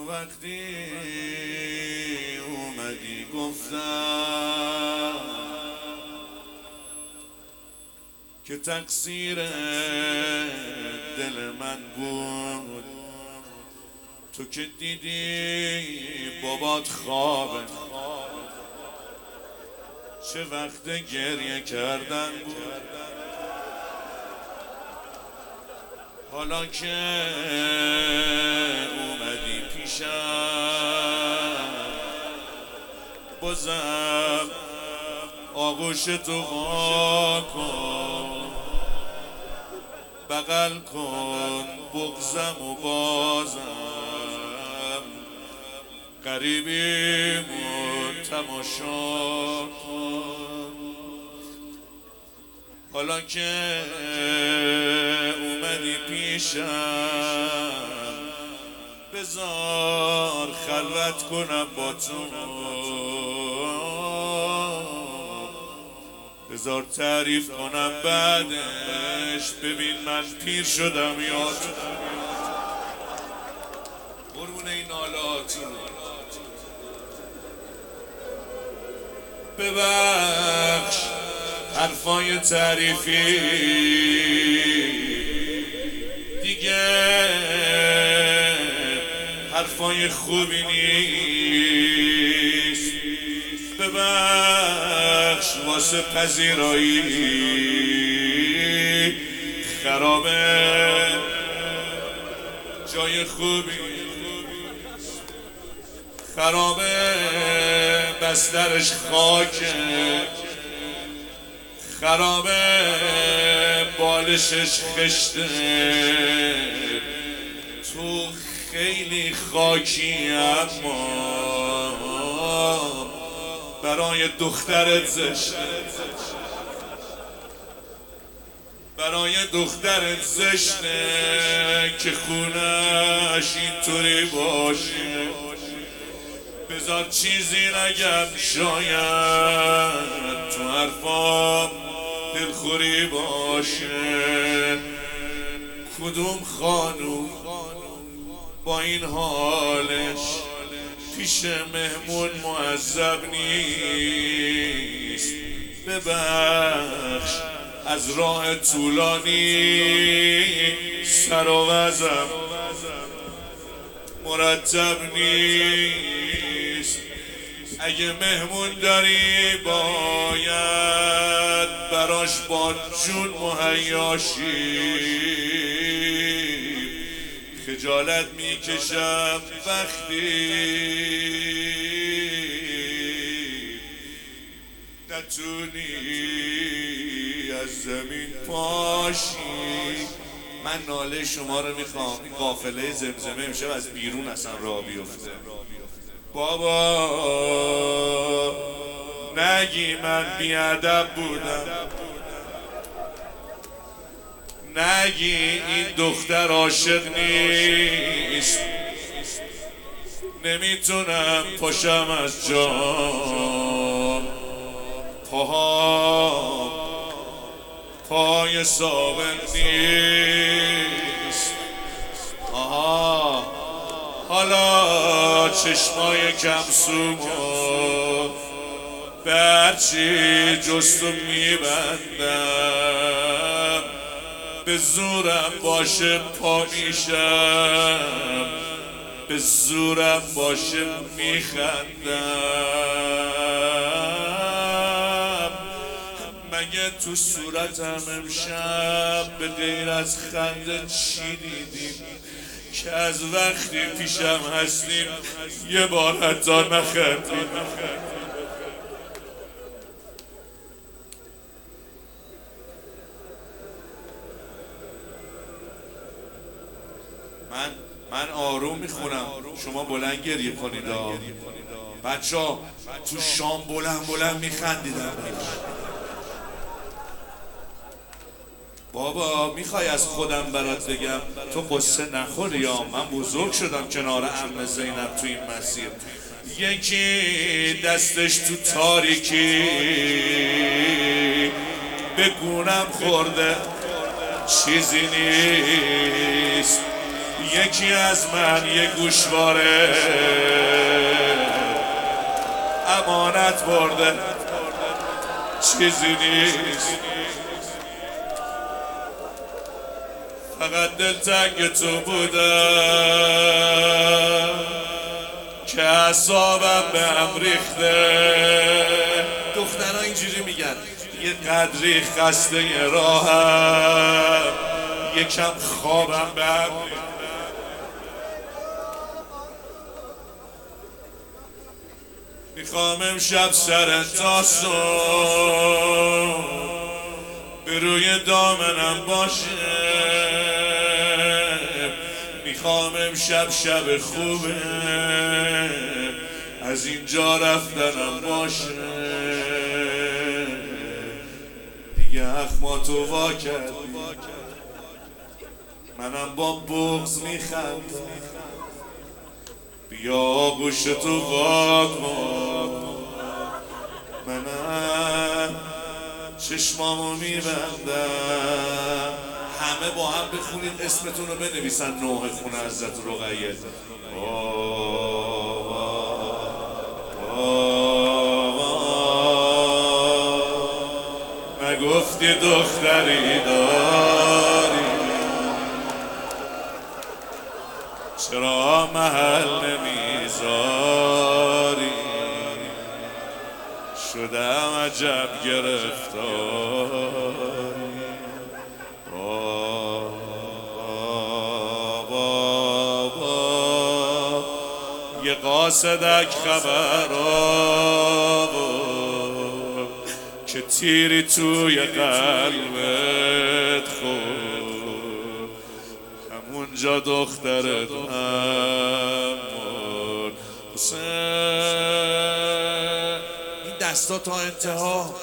وقتی اومدی گفتم که تقصیر دل من بود، تو که دیدی بابات خوابه، چه وقت گریه کردن بود. حالا که اومدی پیشم بازم آغوش تو وا کن، بغل کن بغزم و بازم قریبیمون تماشا کن. حالا که اومدی پیشم بذار خلوت کنم با تو، بذار تعریف کنم بعدش، ببین من پیر شدم یا تو. قربون این نالاتون ببخش حرفای تعریفی دیگه حرفای خوبی نیست، ببخش واسه پذیرایی خرابه جای خوبی، خرابه بسترش خاکه، خرابه بالشش خشته، تو خیلی خاکی اما برای دخترت زشته، برای دخترت زشته که خونش اینطوری باشه. بذار چیزی نگم شاید تو حرفام دلخوری باشه. کدوم خانوم با این حالش پیش مهمون معذب نیست؟ ببخش از راه طولانی سر و وضعم مرتب نیست. اگه مهمون داری باید براش با جون مهیاشی. خجالت میکشم وقتی نتونی از زمین پاشی. من ناله شما رو میخوام، این قافله زمزمه میشه از بیرون اصلا راه بیفته. بابا نگی من بیادب بودم، نگی این دختر عاشق نیست. نمیتونم پاشم از جام، پای ثابت نیست. حالا چشمای کمسومو به هرچی جستو میبندم، به زورم باشه پا میشم، به زورم باشه میخندم. مگه تو صورتم امشب به غیر از خنده چی دیدیم که از وقتی پیشم هستیم یه بار حتی نخندیم؟ من آروم میخونم، شما بلند گریه کنید. بچه ها تو شام بلند میخندیدن. بابا میخوای از خودم برات بگم تو قصه نخوری یا من بزرگ شدم کنار عمه زینب تو این مسیر. یکی دستش تو تاریکی به گونم خورده چیزی نیست، یکی از من یه گوشواره امانت برده چیزی نیست، فقط دلتنگ تو بودم که اعصابم به هم ریخته. دخترها اینجوری میگن یه قدری خسته راهم، یکم خوابم به هم ریخته. میخوام امشب سر تا صبح به روی دامنم باشه، میخوام امشب شب خوبه از اینجا رفتنم باشه. دیگه اخماتو وا کردی، منم با بغض میخندم. بیا گوشتو وا کن، منم چشمامو میبندم. همه با هم بخونید اسمتون رو بنویسن نوح خونه حضرت رقیه. نگفتی دختری داری، چرا محل نمیذاری؟ شدم عجب گرفتاری. یه قاصدک خبر آورد که تیری توی قلبت خورد، همونجا دخترت هم مرد. حسین این دستا تا انتها،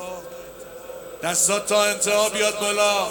دستا تا انتها بیاد بالا.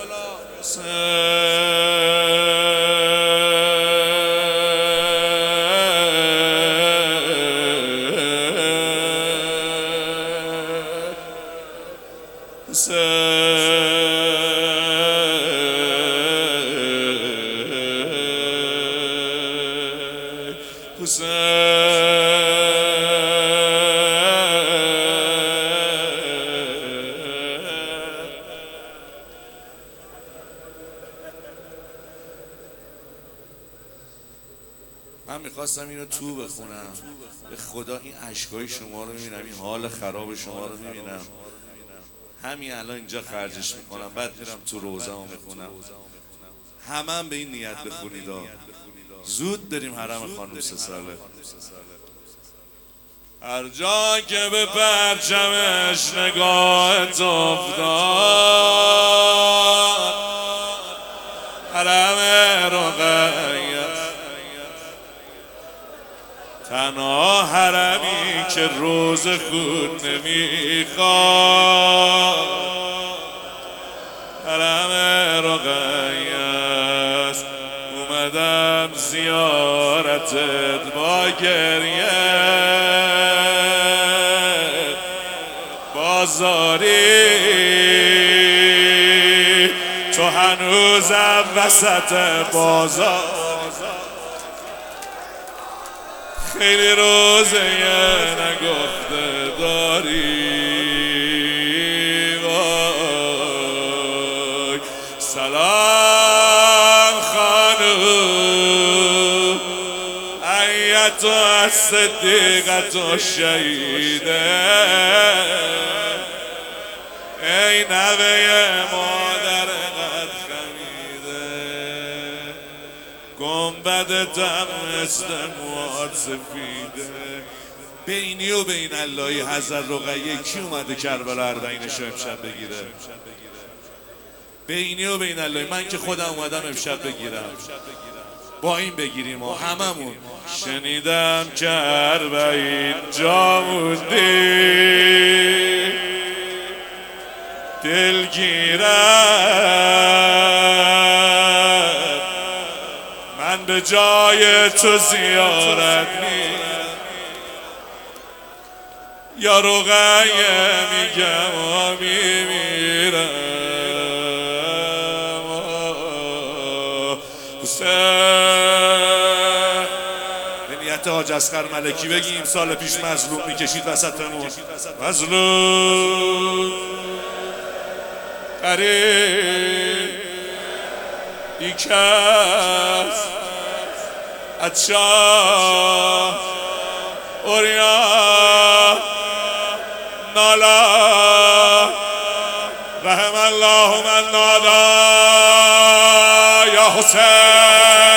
من میخواستم اینو تو بخونم. به خدا این اشکای شما رو میبینم، این حال خراب شما رو میبینم، همین الان اینجا خرجش میکنم، بعد میرم تو روزه ها میخونم. همه به این نیت بخونید، زود بریم حرم خانم 3 ساله. هر جا که به پرچمش نگاهت افتاد، حرم رقیه تنها حرمی که روز خود نمیخواد، حرم رقیه است. اومدم زیارتت با گریه، بازاری تو هنوزم وسط بازار، خیلی روزه نگفته داری. وای سلام خانم، ایت و صدیقت و شهیده، ای نوه مادر قد خمیده، گنبدتم مثل مواد سفیده. بینی و بین اللهی حضرت رقیه کی اومده کربلا اربعینشو امشب بگیره؟ بینی و بین اللهی من که خودم اومدم امشب بگیرم، با این بگیریم و هممون. شنیدم که اربعین جا موندی، دلگیرم من به جای تو زیارت میرم. یا رقیه میگم و میمیرم. حسین خدمت حاج اصغر ملکی بگیم سال پیش مظلوم میکشید وسطمون. مظلوم قریب ایکس اتشا اوریا نالا رحم الله من نادا یا حسین